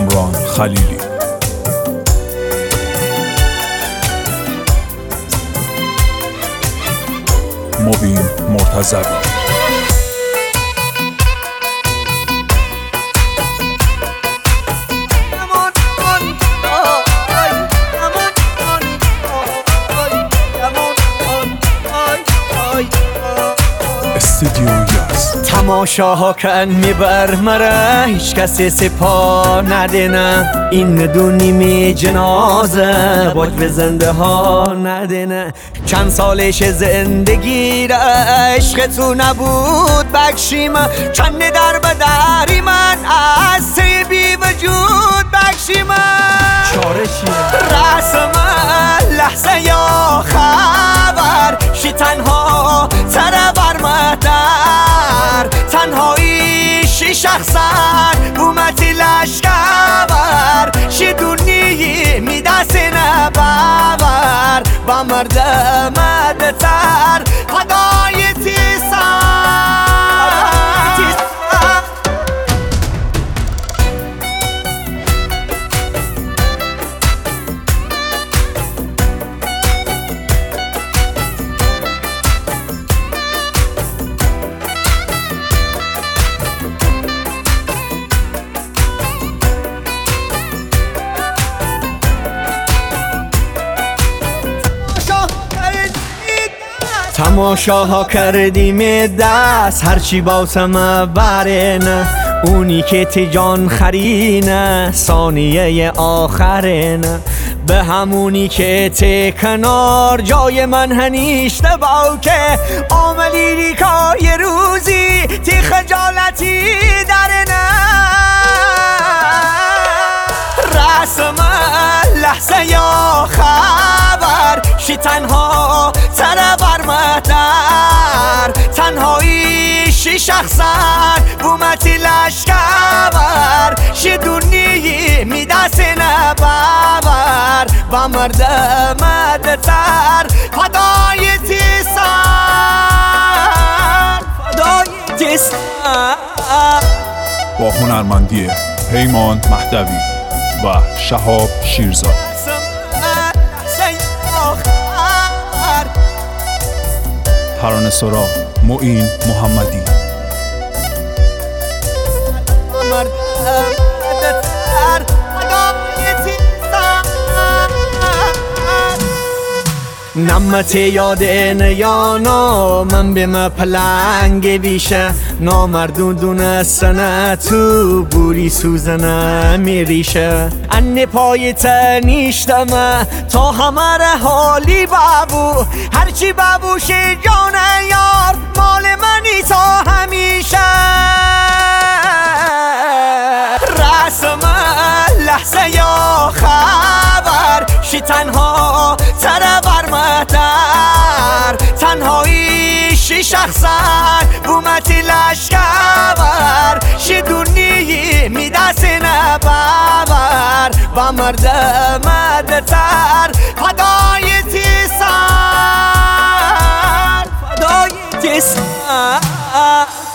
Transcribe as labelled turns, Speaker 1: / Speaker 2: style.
Speaker 1: کامران خلیلی. مبین مرتضوی.
Speaker 2: تماشاها کن میبر مرا هیچ کسی سپا ندینه، این ندونی می جنازه باج به زنده ها ندینه. چند سالش زندگی را عشق تو نبود بخشیم، چند در بدری من از تی بی وجود بخشیم. چاره چیه؟ رسم لحظه یا خبر شی تنها تره برمدر، تنهایی شی شخصن بومتی لشکبر شی دونی میدستی نبور با مرد مدتر خدای تیسان. تماشاها کردیم دست هرچی باسم برینه، اونی که تی جان خرینه ثانیه آخرینه، به همونی که تی کنار جای من هنیشته باو که عاملی ریکای روزی تی خجالتی درنه. رسم لحظه یا خبر شی تنها تره برمدر، تنهایی شی شخصن بومتی لشکبر شی دونی میدستی نبور با مرد مدتر فدای تیسان، فدای تیسان.
Speaker 1: با هنرمندی پیمان مهدوی و شهاب شیرزاد. ترانه سرا معین محمدی.
Speaker 2: نمت یاد نیانا من به ما پلنگ بیشه، نامردون دونستنه تو بوری سوزنه میریشه. ان پای تنیشتم تا همه حالی بابو، هرچی بابوش جان یار مال منی تا همیشه. رسم لحظه یا خبر شی تنها تره برمدر، تنهایی شی شخصن بومتی لشکبر شی دونی میدستی نبور با مرد مدتر فدای تیسان، فدای تیسان.